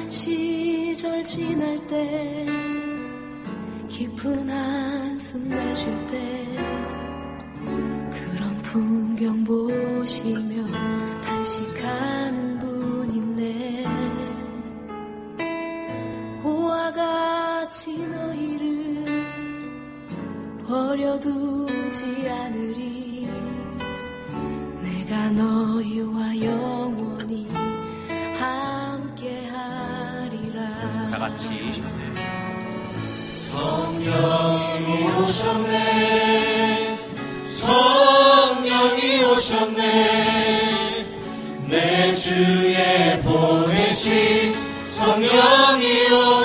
시절 지날 때 깊은 한숨 내쉴 때 그런 풍경 보시며 단식하는 분 있네. 호와 같이 너희를 버려두지 않으리. 내가 너희와 영원히 함께하리라. 다같이 성령이 오셨네, 성령이 오셨네, 내 주에 보내신 성령이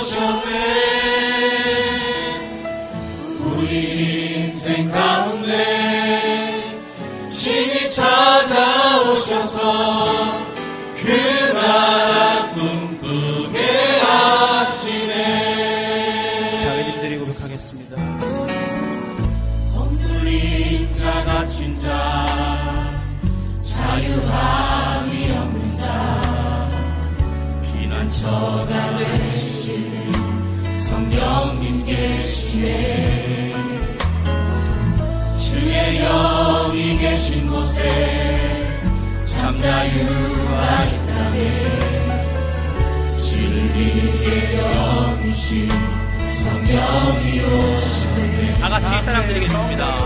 오셨네. 우리 인생 가운데 신이 찾아오셔서 그 나라 꿈꾸게 하시네. 자매님들이 고백하겠습니다. 억눌린 자 갇힌 자 자유함이 없는 자 피난처가 되신 성령님 계시네. 주의 영이 계신 곳에 참 자유가 있다네. 진리의 영이신 성령이 오시네. 다같이 찬양 드리겠습니다.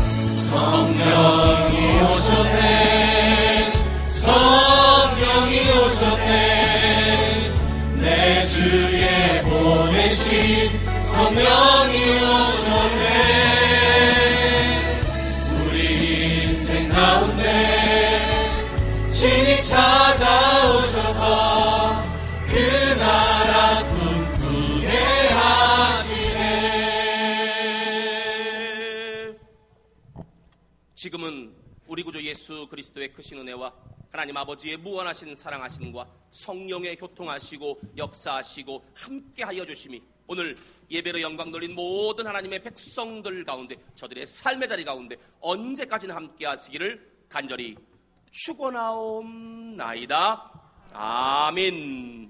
성령이 오셨네, 성령이 오셨네, 내 주에 보내신 성령이 오셨네. 우리 인생 가운데 신이 찾아오셔서 그 나라 꿈꾸게 하시네. 지금은 우리 구주 예수 그리스도의 크신 은혜와 하나님 아버지의 무한하신 사랑하심과 성령의 교통하시고 역사하시고 함께하여 주심이 오늘 예배로 영광 돌린 모든 하나님의 백성들 가운데 저들의 삶의 자리 가운데 언제까지나 함께하시기를 간절히 축원하옵나이다. 아멘.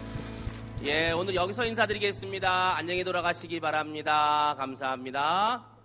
오늘 여기서 인사드리겠습니다. 안녕히 돌아가시기 바랍니다. 감사합니다.